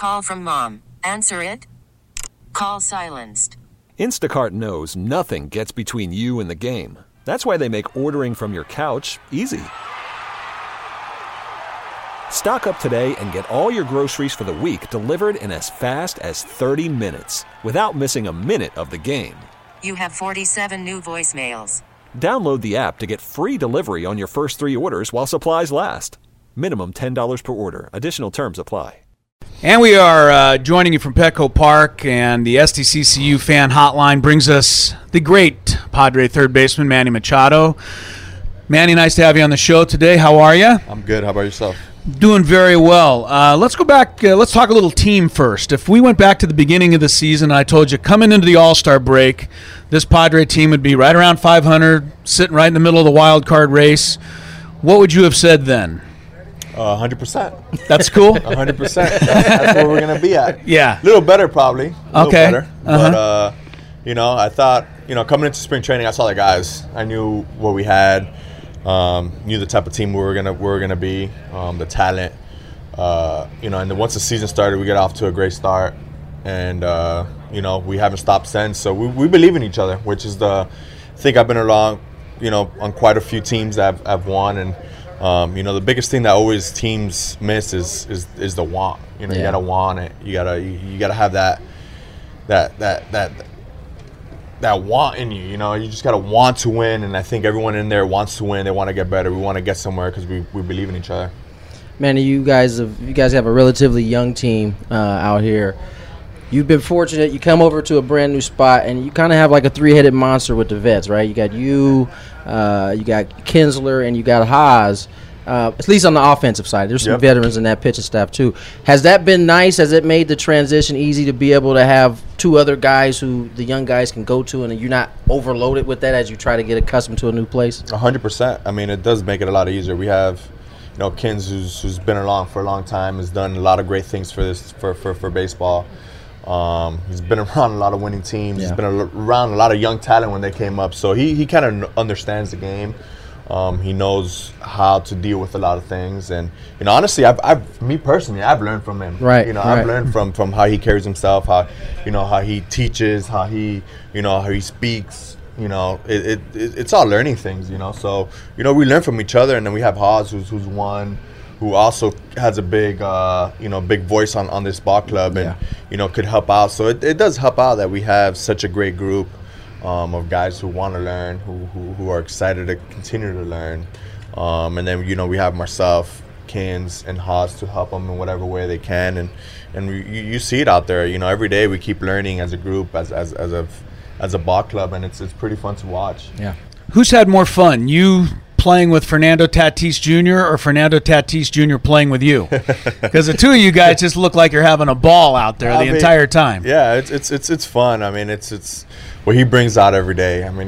Call from mom. Answer it. Call silenced. Instacart knows nothing gets between you and the game. That's why they make ordering from your couch easy. Stock up today and get all your groceries for the week delivered in as fast as 30 minutes without missing a minute of the game. You have 47 new voicemails. Download the app to get free delivery on your first 3 orders while supplies last. Minimum $10 per order. Additional terms apply. And we are joining you from Petco Park, and the SDCCU fan hotline brings us the great Padre third baseman, Manny Machado. Manny, nice to have you on the show today. How are you? I'm good. How about yourself? Doing very well. Let's go back. Let's talk a little team first. If we went back to the beginning of the season, I told you coming into the All-Star break, this Padre team would be right around 500, sitting right in the middle of the wild card race. What would you have said then? 100%. That's cool. 100%. That's where we're gonna be at. Yeah. A little better, probably. A little better. Uh-huh. But I thought, coming into spring training, I saw the guys. I knew what we had. Knew the type of team we were gonna be. The talent. And then once the season started, we got off to a great start, and we haven't stopped since. So we believe in each other, which is I think I've been along, on quite a few teams that have won, and. The biggest thing that always teams miss is the want. You gotta want it. You gotta have that want in you. You just gotta want to win. And I think everyone in there wants to win. They want to get better. We want to get somewhere because we believe in each other. Man, you guys have a relatively young team out here. You've been fortunate. You come over to a brand new spot, and you kind of have like a three-headed monster with the vets, right? You got you got Kinsler, and you got Haas. At least on the offensive side, there's some veterans in that pitching staff too. Has that been nice? Has it made the transition easy to be able to have two other guys who the young guys can go to, and you're not overloaded with that as you try to get accustomed to a new place? 100%. I mean, it does make it a lot easier. We have, Kins, who's been along for a long time, has done a lot of great things for baseball. He's been around a lot of winning teams. Yeah. He's been around a lot of young talent when they came up. So he kind of understands the game. He knows how to deal with a lot of things. And, honestly, me personally, I've learned from him. Right. I've learned from how he carries himself, how he teaches, how he speaks. It's all learning things, So, we learn from each other. And then we have Haas, who's one, who also has a big voice on this ball club and, could help out. So it does help out that we have such a great group of guys who want to learn, who are excited to continue to learn. And then, we have myself, Kins, and Haas to help them in whatever way they can. And you see it out there. Every day we keep learning as a group, as a ball club, and it's pretty fun to watch. Yeah. Who's had more fun? You playing with Fernando Tatis Jr. or Fernando Tatis Jr. playing with you? Because the two of you guys just look like you're having a ball out there entire time. Yeah, it's fun. I mean, it's what he brings out every day. I mean,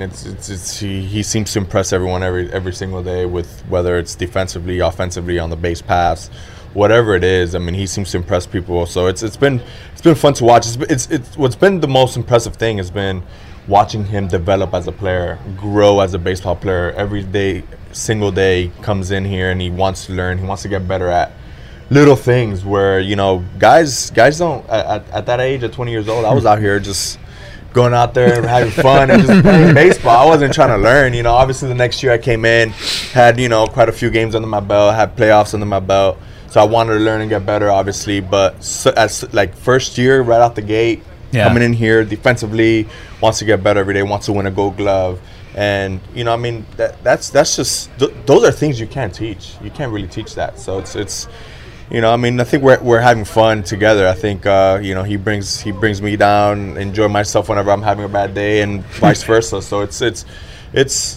he seems to impress everyone every single day, with whether it's defensively, offensively, on the base pass, whatever it is. I mean, he seems to impress people. So it's been fun to watch. It's what's been the most impressive thing has been watching him develop as a player, grow as a baseball player. Every day, single day, comes in here and he wants to learn. He wants to get better at little things where, guys don't, at that age, at 20 years old, I was out here just going out there and having fun and just playing baseball. I wasn't trying to learn, Obviously, the next year I came in, had, quite a few games under my belt, had playoffs under my belt. So I wanted to learn and get better, obviously. But as first year, right out the gate, coming in here defensively, wants to get better every day, wants to win a Gold Glove. And, that's just those are things you can't teach. You can't really teach that. So it's I think we're having fun together. I think, he brings me down, enjoy myself whenever I'm having a bad day, and vice versa. So it's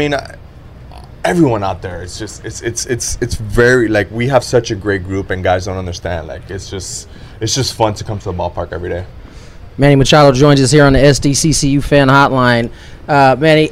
everyone out there. It's very, we have such a great group, and guys don't understand. It's just fun to come to the ballpark every day. Manny Machado joins us here on the SDCCU fan hotline. Manny,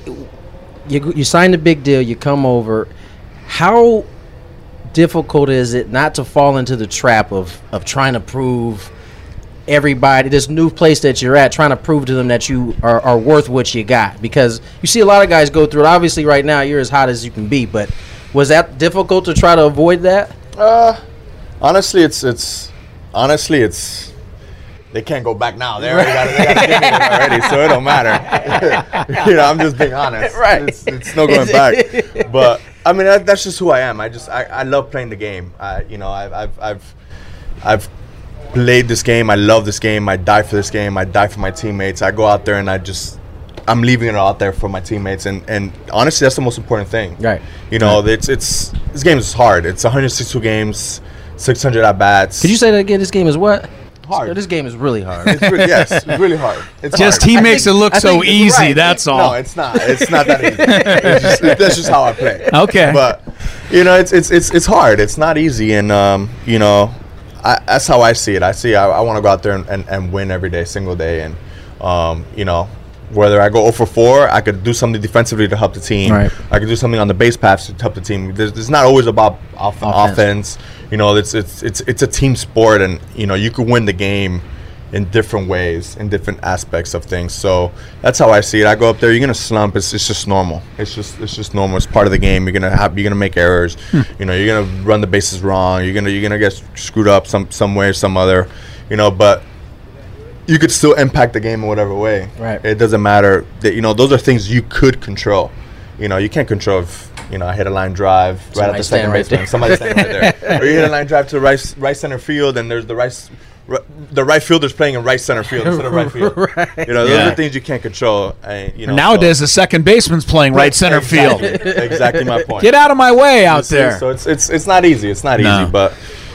you signed a big deal. You come over. How difficult is it not to fall into the trap of trying to prove everybody, this new place that you're at, trying to prove to them that you are worth what you got? Because you see a lot of guys go through it. Obviously, right now, you're as hot as you can be. But was that difficult to try to avoid that? Honestly, it's honestly, they can't go back now. They got to give me it already, so it don't matter. I'm just being honest. Right. It's no going back. But I mean, that's just who I am. I love playing the game. I've played this game. I love this game. I die for this game. I die for my teammates. I go out there and I'm leaving it out there for my teammates. And honestly, that's the most important thing. Right. This game is hard. It's 162 games, 600 at bats. Could you say that again? This game is what? Hard. This game is really hard. Yes, it's really hard. It's Just hard. he makes it look so easy. right. That's all. No, it's not. It's not that easy. That's just how I play. Okay. But it's hard. It's not easy, and that's how I see it. I want to go out there and win every day, single day, and whether I go 0 for 4, I could do something defensively to help the team. Right. I could do something on the base paths to help the team. It's not always about offense. It's a team sport, and you could win the game in different ways, in different aspects of things. So that's how I see it. I go up there, you're gonna slump. It's just normal. It's just normal. It's part of the game. You're gonna make errors. You're gonna run the bases wrong. You're gonna get screwed up some way or some other. But you could still impact the game in whatever way. Right. It doesn't matter. That those are things you could control. You can't control if I hit a line drive right at the second baseman. Somebody's standing right there. Or you hit a line drive to right center field, and there's the right fielder's playing in right center field instead of right field. Right. Those are things you can't control. Nowadays, the second baseman's playing right center field. Exactly my point. Get out of my way out there. So it's not easy. It's not easy, but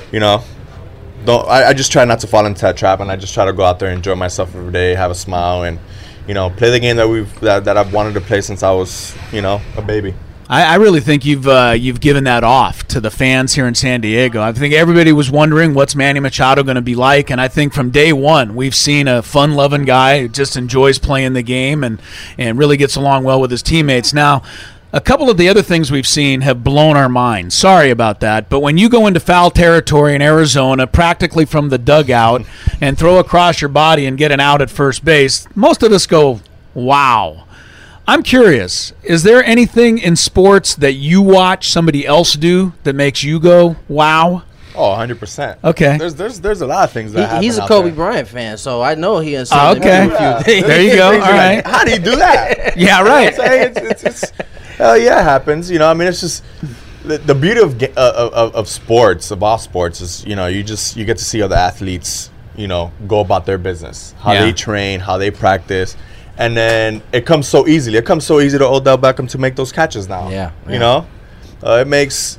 I just try not to fall into that trap, and I just try to go out there and enjoy myself every day, have a smile, and play the game that I've wanted to play since I was a baby. I really think you've given that off to the fans here in San Diego. I think everybody was wondering what's Manny Machado going to be like, and I think from day one we've seen a fun-loving guy who just enjoys playing the game and really gets along well with his teammates. Now, a couple of the other things we've seen have blown our minds. Sorry about that, but when you go into foul territory in Arizona, practically from the dugout, and throw across your body and get an out at first base, most of us go, wow. I'm curious, is there anything in sports that you watch somebody else do that makes you go, wow? Oh, 100%. Okay. There's a lot of things that happen. He's a out Kobe there. Bryant fan, so I know he has okay. a few things. There you go. All right. How do you do that? Yeah, right. It's hell yeah, it happens. It's just the beauty of sports, of all sports, is you get to see other athletes, go about their business, how they train, how they practice. And then it comes so easily. It comes so easy to Odell Beckham to make those catches now. Yeah. It makes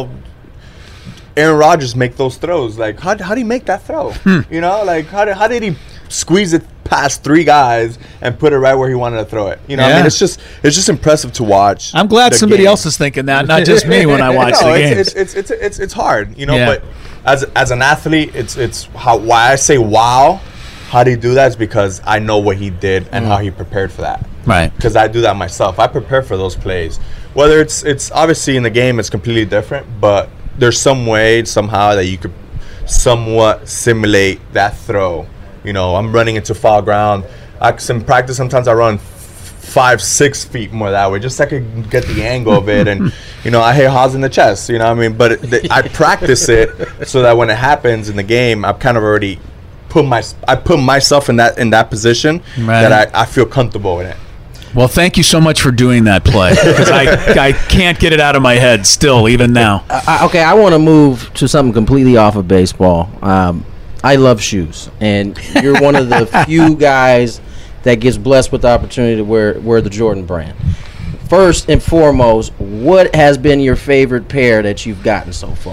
Aaron Rodgers make those throws. Like how do you make that throw? How did he squeeze it past 3 guys and put it right where he wanted to throw it? It's just impressive to watch. I'm glad somebody else is thinking that, not just me when I watch the games. It's hard, But as an athlete, it's why I say wow. How do you do that? Is because I know what he did and how he prepared for that. Right. Because I do that myself. I prepare for those plays. Whether it's obviously in the game, it's completely different, but there's some way, somehow, that you could somewhat simulate that throw. I'm running into foul ground. In practice, sometimes I run 5-6 feet more that way, just so I could get the angle of it. And, I hit Haas in the chest, But I practice it so that when it happens in the game, I've kind of already put myself in that position, right, that I feel comfortable in it. Well, thank you so much for doing that play, because I can't get it out of my head still, even now. Okay, I want to move to something completely off of baseball. I love shoes, and you're one of the few guys that gets blessed with the opportunity to wear the Jordan brand. First and foremost, what has been your favorite pair that you've gotten so far?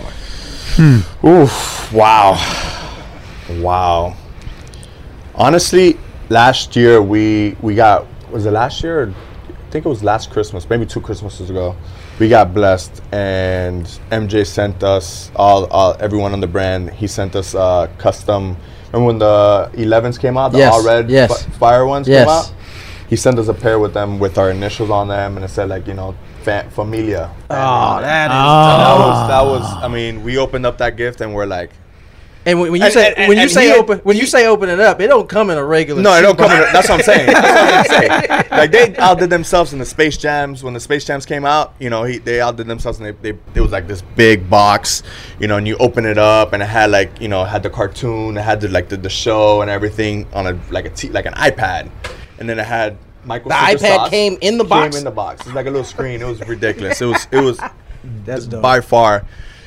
Oof! Wow. Honestly, last year we got, was it last year? I think it was last Christmas, maybe 2 Christmases ago. We got blessed, and MJ sent us everyone on the brand. He sent us custom. Remember when the 11s came out, the all red fire ones came out? He sent us a pair with them with our initials on them, and it said Familia. Oh, that was. I mean, we opened up that gift and we're like, And when you say open it up, it don't come in a regular. No, it don't come in. That's what I'm saying. That's what I'm saying. Like they outdid themselves in the Space Jams. When the Space Jams came out, you know, they outdid themselves, and it was like this big box, you know, and you open it up, and it had like, you know, it had the cartoon, it had the show and everything on an iPad, and then it had Michael. The iPad came in the box. Came in the box. It's like a little screen. It was ridiculous. It was That's dope. by far.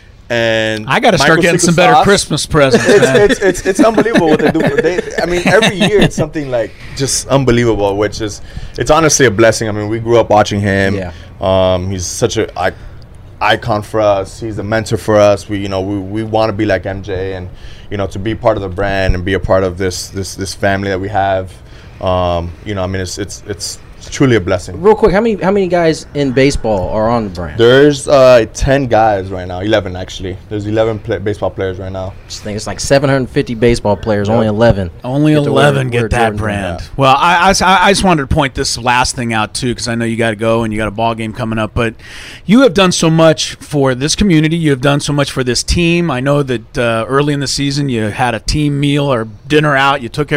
And I got to start getting some better Christmas presents. It's unbelievable what they do. I mean, every year it's something like just unbelievable, which is it's honestly a blessing. I mean, we grew up watching him. Yeah. He's such a icon for us. He's a mentor for us. We want to be like MJ, and you know, to be part of the brand and be a part of this family that we have. You know, I mean, it's truly a blessing. Real quick, how many guys in baseball are on the brand? There's 10 guys right now, 11 actually. There's 11 baseball players right now. I think it's like 750 baseball players, only 11. Only 11 get that brand. Well, I just wanted to point this last thing out too, because I know you got to go and you got a ball game coming up. But you have done so much for this community. You have done so much for this team. I know that early in the season you had a team meal or dinner out. You took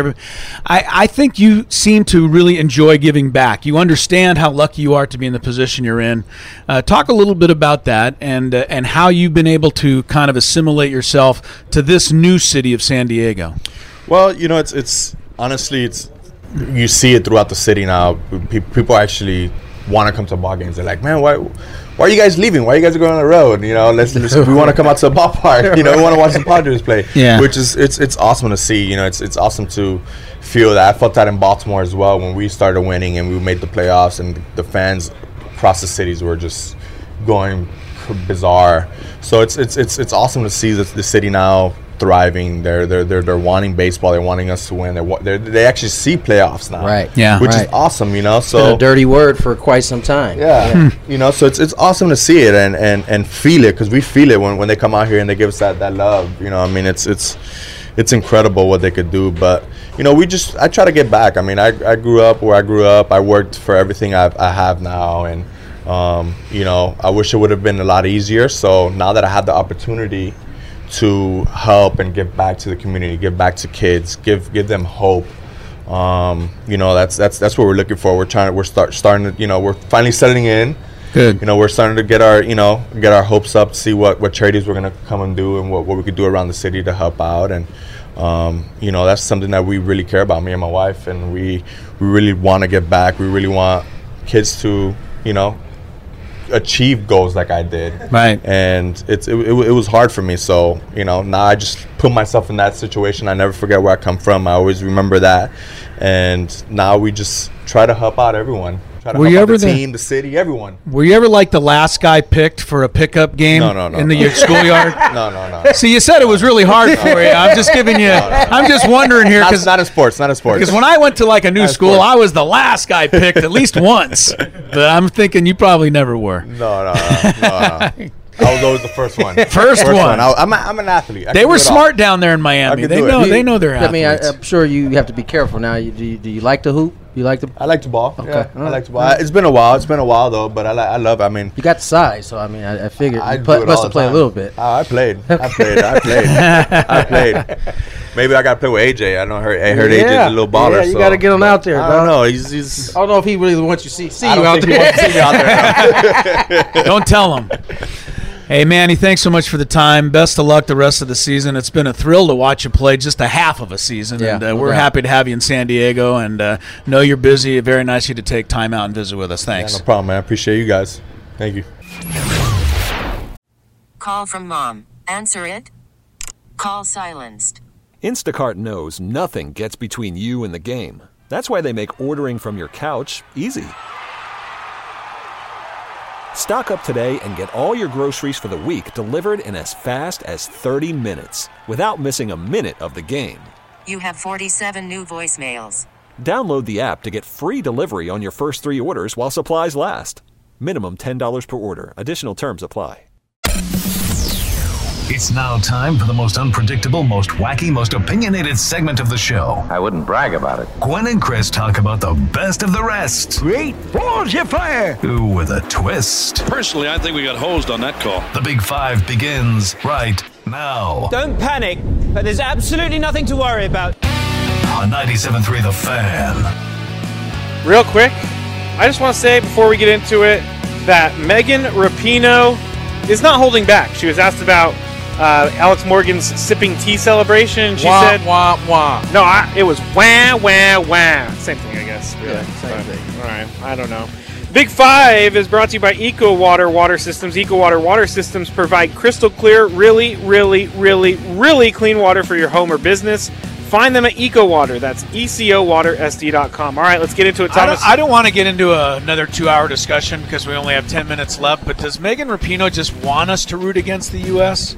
I think you seem to really enjoy giving back. You understand how lucky you are to be in the position you're in. Talk a little bit about that and how you've been able to kind of assimilate yourself to this new city of San Diego. Well, you know, it's honestly, you see it throughout the city now. People actually want to come to ball games. They're like, man, why are you guys leaving? Why are you guys going on the road? You know, we want to come out to the ballpark. You know, we want to watch the Padres play. Yeah. Which is it's awesome to see. You know, it's awesome to feel that. I felt that in Baltimore as well when we started winning and we made the playoffs, and the fans across the cities were just going bizarre. So it's awesome to see the city now thriving. They're wanting baseball. They're wanting us to win. They actually see playoffs now. Right. Yeah. Which is awesome. You know. It's been a dirty word for quite some time. Yeah. You know. So it's awesome to see it and feel it, because we feel it when they come out here and they give us that love. You know. I mean, it's incredible what they could do. But you know, I try to get back. I mean, I grew up where I grew up. I worked for everything I have now, and you know, I wish it would have been a lot easier. So now that I have the opportunity to help and give back to the community, give back to kids, give them hope. You know, that's what we're looking for. We're starting to, you know, we're finally settling in. Good. You know, we're starting to get our hopes up, see what charities we're gonna come and do and what we could do around the city to help out. And you know, that's something that we really care about, me and my wife, and we really want to give back. We really want kids to, you know, achieve goals like I did. Right. And it was hard for me. So, you know, now I just put myself in that situation. I never forget where I come from. I always remember that. And now we just try to help out everyone. Try to help out the team, the city, everyone. Were you ever like the last guy picked for a pickup game in the schoolyard? No. See, you said it was really hard for you. I'm just giving you. I'm just wondering here because not in sports. Because when I went to like a new school, I was the last guy picked at least once. But I'm thinking you probably never were. No. I was always the first one. First one. I'm an athlete. They were smart down there in Miami. They know their athletes. I mean, I'm sure you have to be careful now. Do you like to hoop? You like to? I like to ball. Okay. Yeah, I like to ball. It's been a while though, but I love. I mean, you got the size, so I mean, I figured you must have played a little bit. I played. Maybe I got to play with AJ. I heard AJ's a little baller. Yeah, you got to get him out there. I don't know. He's. I don't know if he really wants you to see you out there. He wants to see me out there. Don't tell him. Hey, Manny, thanks so much for the time. Best of luck the rest of the season. It's been a thrill to watch you play just a half of a season. Yeah, and we're happy to have you in San Diego. And know you're busy. Very nice of you to take time out and visit with us. Thanks. Yeah, no problem, man. I appreciate you guys. Thank you. Call from mom. Answer it. Call silenced. Instacart knows nothing gets between you and the game. That's why they make ordering from your couch easy. Stock up today and get all your groceries for the week delivered in as fast as 30 minutes without missing a minute of the game. You have 47 new voicemails. Download the app to get free delivery on your first 3 orders while supplies last. Minimum $10 per order. Additional terms apply. It's now time for the most unpredictable, most wacky, most opinionated segment of the show. I wouldn't brag about it. Gwen and Chris talk about the best of the rest. Great balls you fire! Ooh, with a twist. Personally, I think we got hosed on that call. The Big Five begins right now. Don't panic. but there's absolutely nothing to worry about. On 97.3 The Fan. Real quick, I just want to say before we get into it that Megan Rapinoe is not holding back. She was asked about Alex Morgan's sipping tea celebration, and she said, "Wah wah." No, it was wah wah wah. Same thing, I guess. Really. Yeah, same thing. All right, I don't know. Big Five is brought to you by EcoWater Water Systems. EcoWater Water Systems provide crystal clear, really, really, really, really clean water for your home or business. Find them at EcoWater. That's EcoWaterSD.com. All right, let's get into it, Thomas. I don't want to get into another 2-hour discussion because we only have 10 minutes left, but does Megan Rapinoe just want us to root against the U.S.?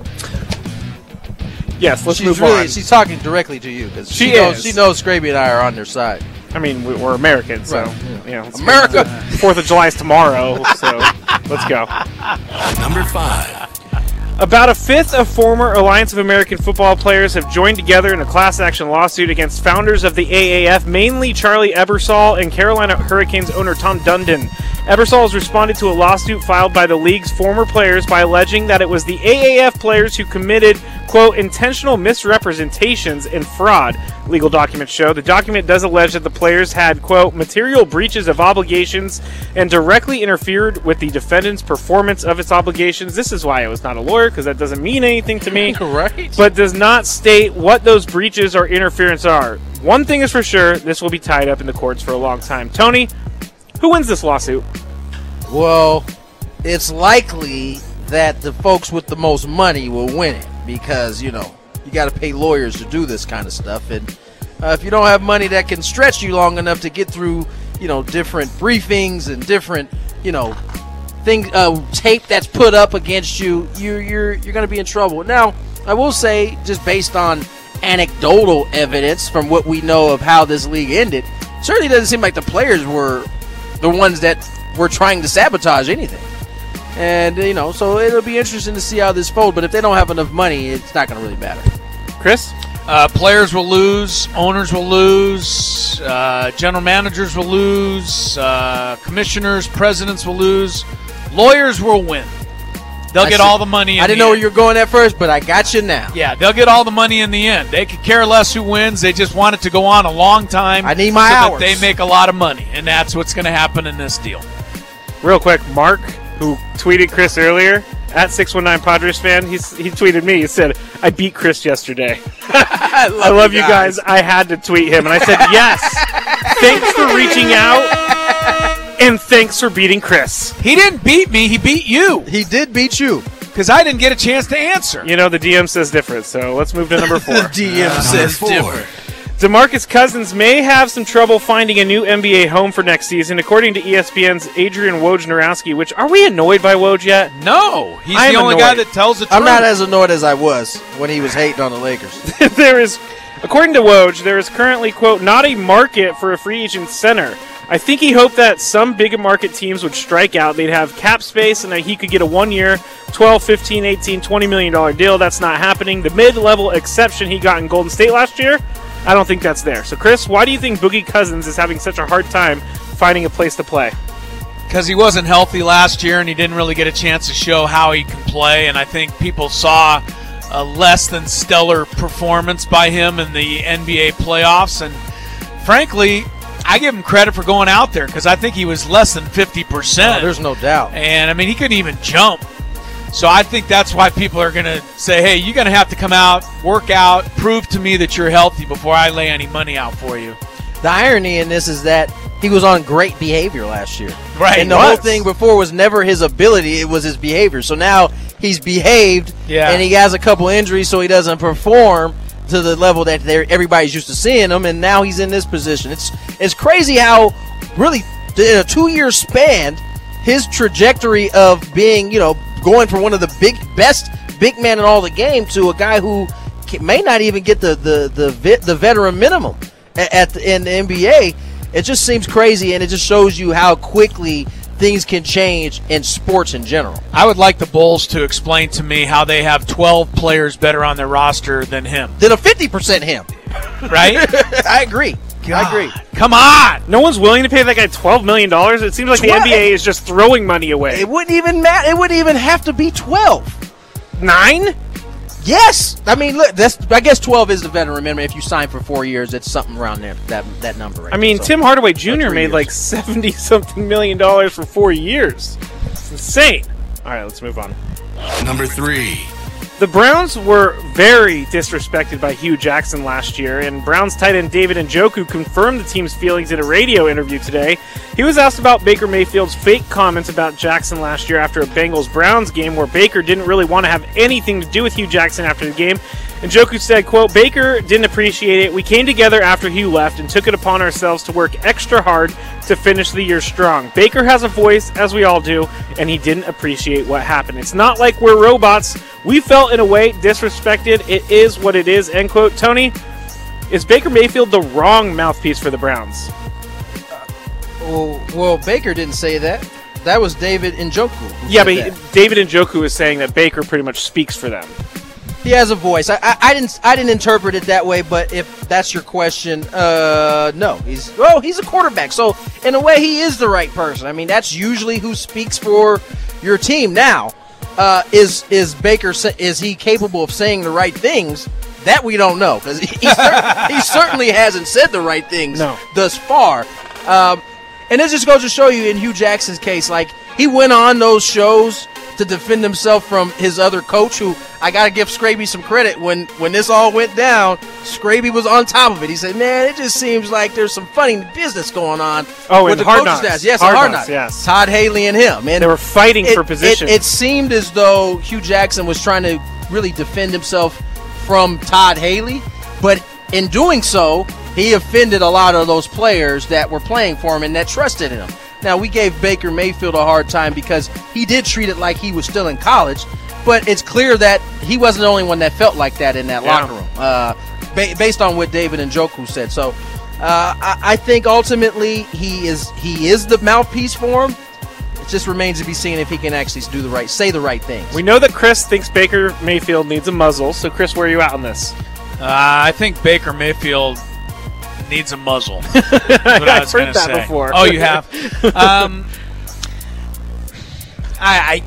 Yes, let's move on. She's talking directly to you because she knows Scraby and I are on their side. I mean, we're Americans, so, right. America! 4th of July is tomorrow, so let's go. Number 5. About a fifth of former Alliance of American Football players have joined together in a class action lawsuit against founders of the AAF, mainly Charlie Ebersol and Carolina Hurricanes owner Tom Dundon. Ebersol has responded to a lawsuit filed by the league's former players by alleging that it was the AAF players who committed, quote, intentional misrepresentations and fraud, legal documents show. The document does allege that the players had, quote, material breaches of obligations and directly interfered with the defendant's performance of its obligations. This is why I was not a lawyer, because that doesn't mean anything to me. Right. But does not state what those breaches or interference are. One thing is for sure, this will be tied up in the courts for a long time. Tony, who wins this lawsuit? Well, it's likely that the folks with the most money will win it because, you got to pay lawyers to do this kind of stuff. And if you don't have money that can stretch you long enough to get through, different briefings and different, things, tape that's put up against you, you're going to be in trouble. Now, I will say, just based on anecdotal evidence from what we know of how this league ended, certainly doesn't seem like the players were the ones that were trying to sabotage anything. And, so it'll be interesting to see how this folds. But if they don't have enough money, it's not going to really matter. Chris? Players will lose, owners will lose, general managers will lose, commissioners, presidents will lose, lawyers will win. They'll get all the money in I didn't know where you were going at first, but I got you now. Yeah, they'll get all the money in the end. They could care less who wins. They just want it to go on a long time. I need my hours. That they make a lot of money, and that's what's going to happen in this deal. Real quick, Mark, who tweeted Chris earlier, at 619 Padres fan, he tweeted me. He said, I beat Chris yesterday. I love you guys. I had to tweet him. And I said, yes. Thanks for reaching out. And thanks for beating Chris. He didn't beat me. He beat you. He did beat you. Because I didn't get a chance to answer. The DM says different. So let's move to number 4. The DM says different. DeMarcus Cousins may have some trouble finding a new NBA home for next season, according to ESPN's Adrian Wojnarowski, which, are we annoyed by Woj yet? No. He's the only guy that tells the truth. I'm not as annoyed as I was when he was hating on the Lakers. According to Woj, there is currently, quote, not a market for a free agent center. I think he hoped that some big market teams would strike out. They'd have cap space and that he could get a 1-year, $12, $15, $18, $20 million deal. That's not happening. The mid-level exception he got in Golden State last year, I don't think that's there. So, Chris, why do you think Boogie Cousins is having such a hard time finding a place to play? Because he wasn't healthy last year and he didn't really get a chance to show how he can play. And I think people saw a less than stellar performance by him in the NBA playoffs. And frankly, I give him credit for going out there because I think he was less than 50%. Oh, there's no doubt. And, I mean, he couldn't even jump. So I think that's why people are going to say, hey, you're going to have to come out, work out, prove to me that you're healthy before I lay any money out for you. The irony in this is that he was on great behavior last year. Right. And the whole thing before was never his ability, it was his behavior. So now he's behaved, and he has a couple injuries, so he doesn't perform to the level that everybody's used to seeing him, and now he's in this position. It's crazy how really in a 2-year span, his trajectory of being, going from one of the best big men in all the game to a guy who may not even get the veteran minimum in the NBA. It just seems crazy, and it just shows you how quickly things can change in sports in general. I would like the Bulls to explain to me how they have 12 players better on their roster than him. Than a 50% him. Right? I agree. God. I agree. Come on. No one's willing to pay that guy $12 million? It seems like the NBA is just throwing money away. It wouldn't even matter. It wouldn't even have to be 12. 9? Yes, I mean, look, I guess 12 is the veteran minimum. If you sign for 4 years, it's something around there, that number. Right I mean, so, Tim Hardaway Jr. made years. like $70-something million for 4 years. It's insane. All right, let's move on. Number 3. The Browns were very disrespected by Hugh Jackson last year, and Browns tight end David Njoku confirmed the team's feelings in a radio interview today. He was asked about Baker Mayfield's fake comments about Jackson last year after a Bengals-Browns game where Baker didn't really want to have anything to do with Hugh Jackson after the game. Njoku said, quote, "Baker didn't appreciate it. We came together after Hugh left and took it upon ourselves to work extra hard to finish the year strong. Baker has a voice, as we all do, and he didn't appreciate what happened. It's not like we're robots. We felt, in a way, disrespected. It is what it is," end quote. Tony, is Baker Mayfield the wrong mouthpiece for the Browns? Well, Baker didn't say that. That was David Njoku. Yeah, but David Njoku is saying that Baker pretty much speaks for them. He has a voice. I didn't interpret it that way, but if that's your question, no. He's a quarterback, so in a way he is the right person. I mean, that's usually who speaks for your team. Now, is Baker, is he capable of saying the right things? That we don't know, because he certainly hasn't said the right things thus far. And it just goes to show you in Hugh Jackson's case, like, he went on those shows to defend himself from his other coach, who I got to give Scraby some credit. When this all went down, Scraby was on top of it. He said, man, it just seems like there's some funny business going on with the coaching staff. Yes, Hard Knocks. Yes. Todd Haley and him. And they were fighting for position. It seemed as though Hugh Jackson was trying to really defend himself from Todd Haley, but in doing so, he offended a lot of those players that were playing for him and that trusted him. Now, we gave Baker Mayfield a hard time because he did treat it like he was still in college, but it's clear that he wasn't the only one that felt like that in that locker room, based on what David Njoku said. So I think ultimately he is the mouthpiece for him. It just remains to be seen if he can actually say the right things. We know that Chris thinks Baker Mayfield needs a muzzle. So, Chris, where are you at on this? I think Baker Mayfield needs a muzzle. I've heard that before. Oh, you have? I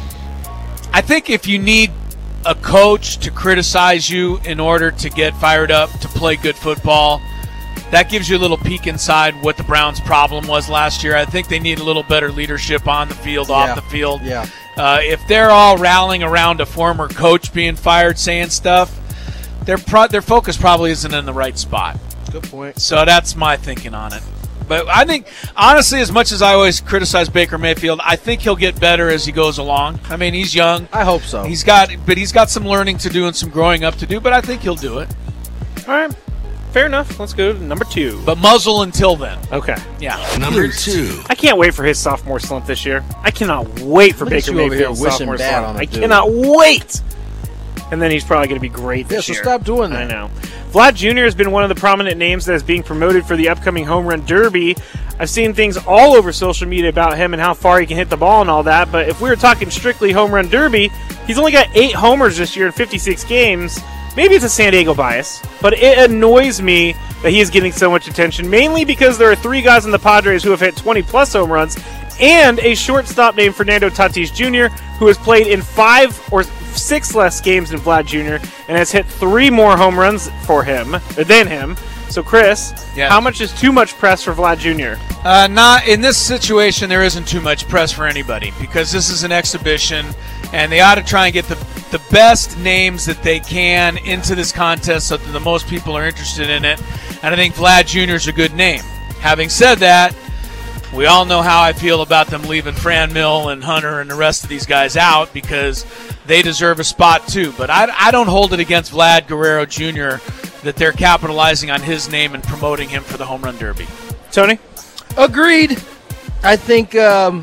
think if you need a coach to criticize you in order to get fired up to play good football, that gives you a little peek inside what the Browns' problem was last year. I think they need a little better leadership on the field, off the field. Yeah. If they're all rallying around a former coach being fired, saying stuff, their focus probably isn't in the right spot. Good point. So that's my thinking on it. But I think, honestly, as much as I always criticize Baker Mayfield, I think he'll get better as he goes along. I mean, he's young. I hope so. He's got some learning to do and some growing up to do, but I think he'll do it. All right. Fair enough. Let's go to number 2. But muzzle until then. Okay. Yeah. Number 2. I can't wait for his sophomore slump this year. I cannot wait for Baker Mayfield's sophomore slump. I cannot wait. And then he's probably going to be great this year. So stop doing that. I know. Vlad Jr. has been one of the prominent names that is being promoted for the upcoming Home Run Derby. I've seen things all over social media about him and how far he can hit the ball and all that, but if we were talking strictly Home Run Derby, he's only got 8 homers this year in 56 games. Maybe it's a San Diego bias, but it annoys me that he is getting so much attention, mainly because there are 3 guys in the Padres who have hit 20-plus home runs, and a shortstop named Fernando Tatis Jr., who has played in 5 or 6 less games than Vlad Jr. and has hit 3 more home runs than him. So, Chris, how much is too much press for Vlad Jr.? Not in this situation. There isn't too much press for anybody because this is an exhibition, and they ought to try and get the best names that they can into this contest so that the most people are interested in it. And I think Vlad Jr. is a good name. Having said that, we all know how I feel about them leaving Franmil and Hunter and the rest of these guys out because they deserve a spot too. But I don't hold it against Vlad Guerrero Jr. that they're capitalizing on his name and promoting him for the Home Run Derby. Tony? Agreed. I think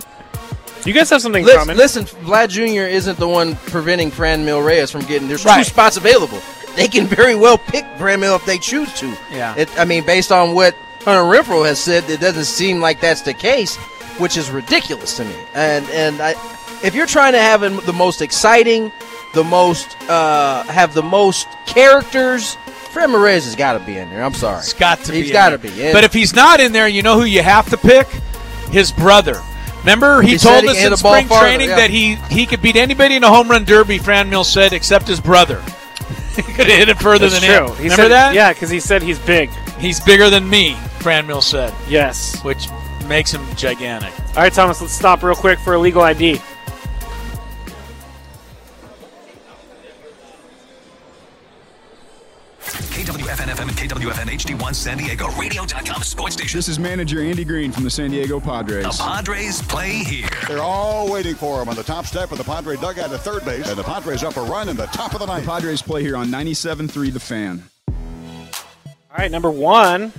you guys have something in common. Listen, Vlad Jr. isn't the one preventing Franmil Reyes from getting. There's 2 spots available. They can very well pick Franmil if they choose to. Yeah. I mean, based on what Hunter Renfroe has said, it doesn't seem like that's the case, which is ridiculous to me. And if you're trying to have the most exciting, have the most characters, Franmil Reyes has got to be in there. I'm sorry. He's got to be. He's got to be. But if he's not in there, you know who you have to pick? His brother. Remember, he told us in spring training that he could beat anybody in a Home Run Derby, Franmil said, except his brother. He could have hit it further That's than true. him. He Remember said, that? Yeah, because he said he's big. He's bigger than me, Fran Mill said, Yes. which makes him gigantic. All right, Thomas, let's stop real quick for a legal ID. KWFN-FM and KWFN HD1 San Diego Radio.com sports station. This is manager Andy Green from the San Diego Padres. The Padres play here. They're all waiting for him on the top step of the Padre dugout at third base, and the Padres up a run in the top of the ninth. The Padres play here on 97.3 The Fan. All right, number one.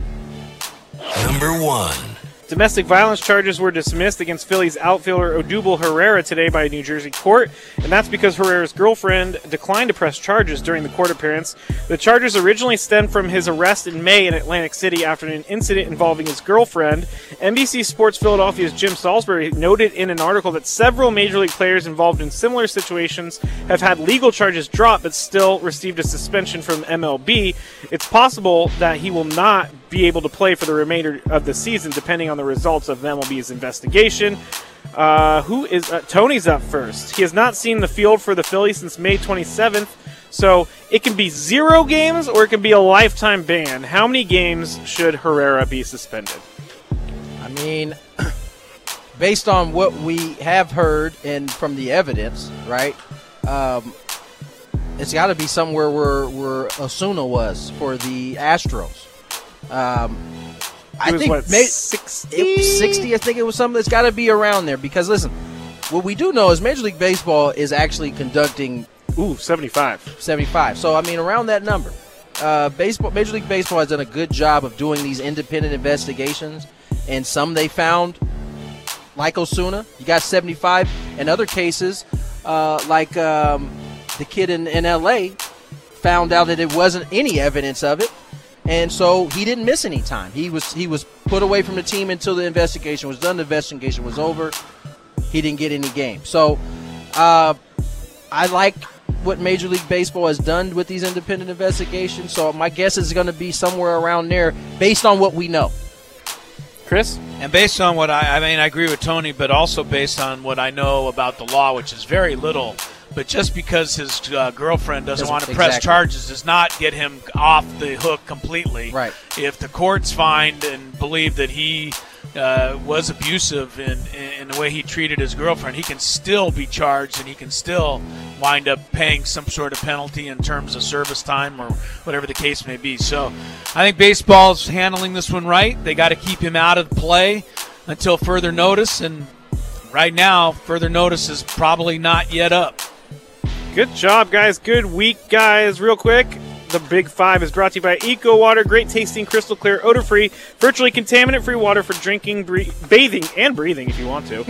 Domestic violence charges were dismissed against Phillies outfielder Odubel Herrera today by a New Jersey court, and that's because Herrera's girlfriend declined to press charges during the court appearance. The charges originally stemmed from his arrest in May in Atlantic City after an incident involving his girlfriend. NBC Sports Philadelphia's Jim Salisbury noted in an article that several Major League players involved in similar situations have had legal charges dropped but still received a suspension from MLB. It's possible that he will not be able to play for the remainder of the season, depending on the results of MLB's investigation. Tony's up first. He has not seen the field for the Phillies since May 27th, so it can be 0 games or it can be a lifetime ban. How many games should Herrera be suspended? I mean, based on what we have heard and from the evidence, right, it's got to be somewhere where Osuna was for the Astros. I think 60? 60. I think it was something that's got to be around there because listen, what we do know is Major League Baseball is actually conducting 75. 75. So I mean, around that number. Major League Baseball has done a good job of doing these independent investigations, and some they found, like Osuna, you got 75. In other cases, like the kid in L.A. found out that it wasn't any evidence of it. And so he didn't miss any time. He was put away from the team until the investigation was done. The investigation was over. He didn't get any games. So I like what Major League Baseball has done with these independent investigations. So my guess is going to be somewhere around there based on what we know. Chris? And based on what I agree with Tony, but also based on what I know about the law, which is very little. But just because his girlfriend doesn't want to press charges does not get him off the hook completely. Right. If the courts find and believe that he was abusive in the way he treated his girlfriend, he can still be charged and he can still wind up paying some sort of penalty in terms of service time or whatever the case may be. So I think baseball's handling this one right. They got to keep him out of play until further notice, and right now further notice is probably not yet up. Good job, guys. Good week, guys. Real quick, the Big Five is brought to you by Eco Water. Great tasting, crystal clear, odor-free, virtually contaminant-free water for drinking, bathing, and breathing if you want to.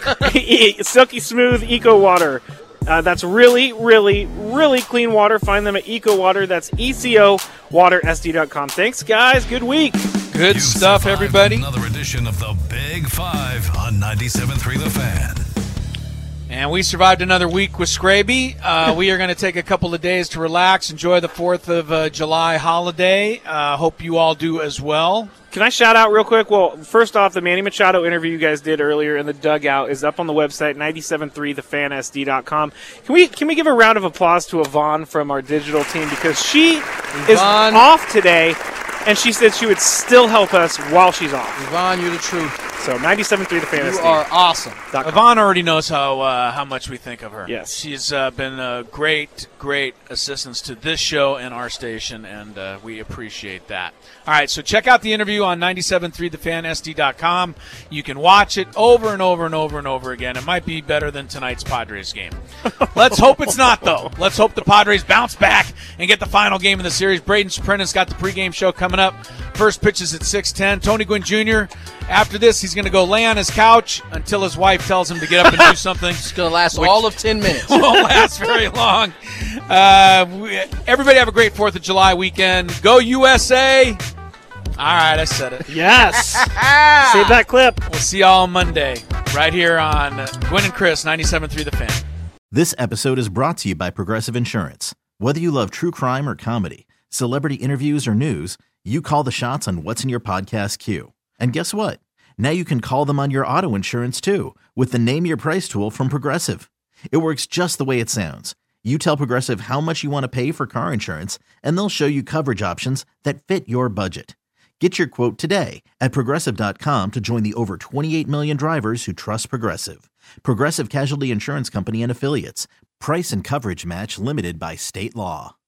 Silky smooth Eco Water. That's really, really, really clean water. Find them at Eco Water. That's ECOWaterSD.com. Thanks, guys. Good week. Good stuff, everybody. Another edition of the Big Five on 97.3 The Fan. And we survived another week with Scraby. We are going to take a couple of days to relax, enjoy the 4th of July holiday. Hope you all do as well. Can I shout out real quick? Well, first off, the Manny Machado interview you guys did earlier in the dugout is up on the website, 973thefansd.com. Can we give a round of applause to Yvonne from our digital team because she is off today, and she said she would still help us while she's off. Yvonne, you're the truth. So 973thefansd. You are awesome. Yvonne already knows how much we think of her. Yes. She's been a great assistance to this show and our station, and we appreciate that. All right, so check out the interview on 973thefansd.com. You can watch it over and over and over and over again. It might be better than tonight's Padres game. Let's hope it's not, though. Let's hope the Padres bounce back and get the final game of the series. Braden Sprint got the pregame show coming up. First pitch is at 6:10. Tony Gwynn Jr., after this, he's going to go lay on his couch until his wife tells him to get up and do something. It's going to last all of 10 minutes. Won't last very long. Everybody have a great 4th of July weekend. Go USA. All right, I said it. Yes. Save that clip. We'll see y'all on Monday right here on Gwynn and Chris, 97.3 The Fan. This episode is brought to you by Progressive Insurance. Whether you love true crime or comedy, celebrity interviews or news, you call the shots on what's in your podcast queue. And guess what? Now you can call them on your auto insurance too with the Name Your Price tool from Progressive. It works just the way it sounds. You tell Progressive how much you want to pay for car insurance, and they'll show you coverage options that fit your budget. Get your quote today at Progressive.com to join the over 28 million drivers who trust Progressive. Progressive Casualty Insurance Company and Affiliates. Price and coverage match limited by state law.